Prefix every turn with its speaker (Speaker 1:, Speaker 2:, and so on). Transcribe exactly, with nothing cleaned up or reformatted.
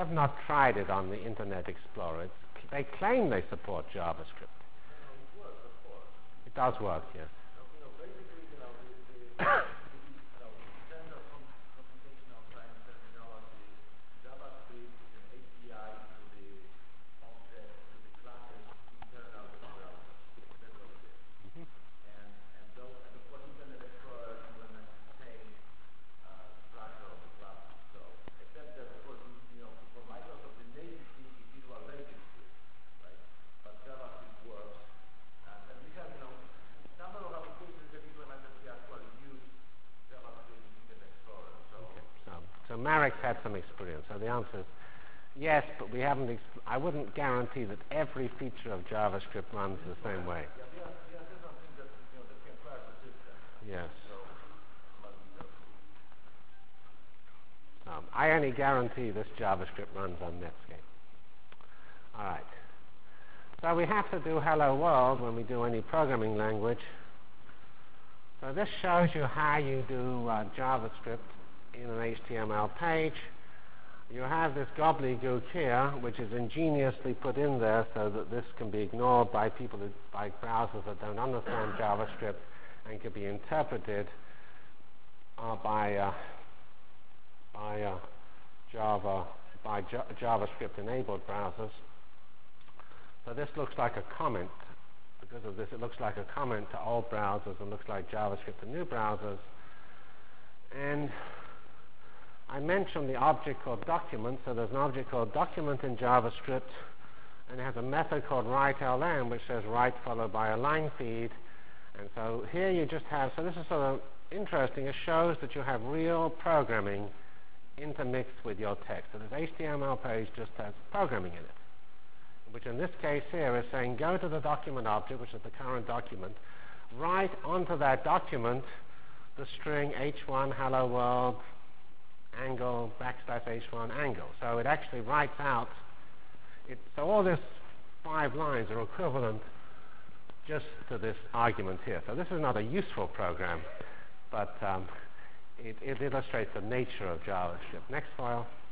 Speaker 1: have not tried it on the Internet Explorer. It's, they claim they support JavaScript. It does work, yes. Marek's had some experience, so the answer is yes, but we haven't. Exp I wouldn't guarantee that every feature of JavaScript runs the same way. Yes. Um, I only guarantee this JavaScript runs on Netscape. All right. So we have to do hello world when we do any programming language. So this shows you how you do uh, JavaScript in an H T M L page. You have this gobbledygook here, which is ingeniously put in there so that this can be ignored by people, who, by browsers that don't understand JavaScript, and can be interpreted uh, by uh, by uh, Java by J JavaScript-enabled browsers. So this looks like a comment. Because of this, it looks like a comment to old browsers and looks like JavaScript to new browsers. And I mentioned the object called document, so there's an object called document in JavaScript, and it has a method called writeLn, which says write followed by a line feed. And so here you just have, so this is sort of interesting. It shows that you have real programming intermixed with your text. So this H T M L page just has programming in it, which in this case here is saying go to the document object, which is the current document, write onto that document the string h one hello world angle backslash h one angle. So it actually writes out it. So all this five lines are equivalent just to this argument here. So this is not a useful program, but um, it, it illustrates the nature of JavaScript. Next file.